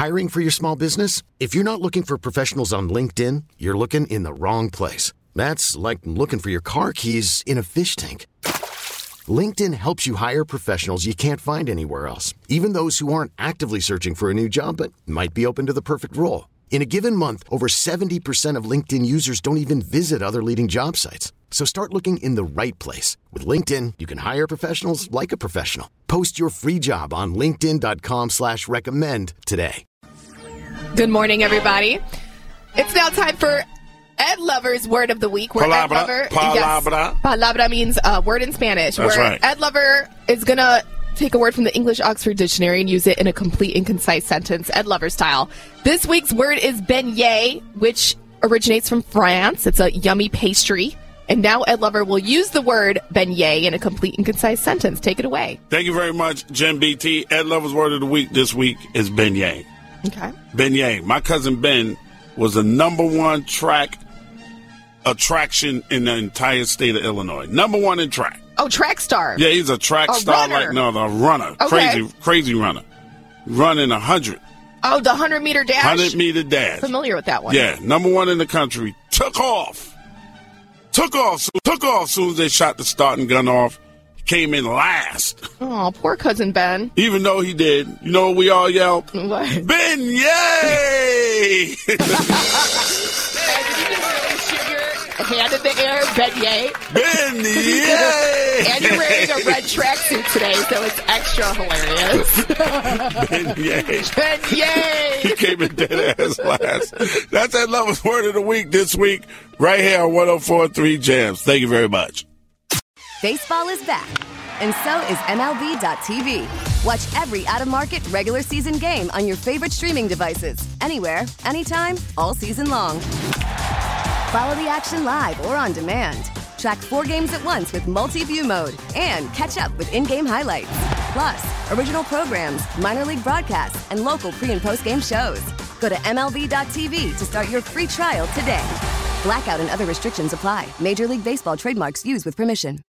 Hiring for your small business? If you're not looking for professionals on LinkedIn, you're looking in the wrong place. That's like looking for your car keys in a fish tank. LinkedIn helps you hire professionals you can't find anywhere else, even those who aren't actively searching for a new job but might be open to the perfect role. In a given month, over 70% of LinkedIn users don't even visit other leading job sites. So start looking in the right place. With LinkedIn, you can hire professionals like a professional. Post your free job on linkedin.com/recommend today. Good morning, everybody. It's now time for Ed Lover's Word of the Week. Where Ed Lover, Palabra. Palabra means word in Spanish. That's where right. Ed Lover is going to take a word from the English Oxford Dictionary and use it in a complete and concise sentence, Ed Lover style. This week's word is beignet, which originates from France. It's a yummy pastry. And now Ed Lover will use the word beignet in a complete and concise sentence. Take it away. Thank you very much, Jen BT. Ed Lover's Word of the Week this week is beignet. Okay. Beignet. My cousin Ben was the number one track attraction in the entire state of Illinois. Number one in track. Oh, track star. Yeah, he's a track star, runner. a runner. Okay. Crazy runner. Running 100. Oh, the 100-meter dash? 100-meter dash. Familiar with that one. Yeah, number one in the country. Took off soon as they shot the starting gun off. Came in last. Oh, poor cousin Ben. Even though he did. You know what we all yelled? What? Ben, yay! Did you just really shoot your hand in the air? Ben, yay? Ben, yay! And you're wearing a red tracksuit today, so it's extra hilarious. Ben, yay! Ben, yay! He came in dead ass last. That's Ed Lover's Word of the Week this week, right here on 104.3 Jams. Thank you very much. Baseball is back, and so is MLB.tv. Watch every out-of-market regular season game on your favorite streaming devices, anywhere, anytime, all season long. Follow the action live or on demand. Track 4 games at once with multi-view mode and catch up with in-game highlights. Plus, original programs, minor league broadcasts, and local pre- and post-game shows. Go to MLB.tv to start your free trial today. Blackout and other restrictions apply. Major League Baseball trademarks used with permission.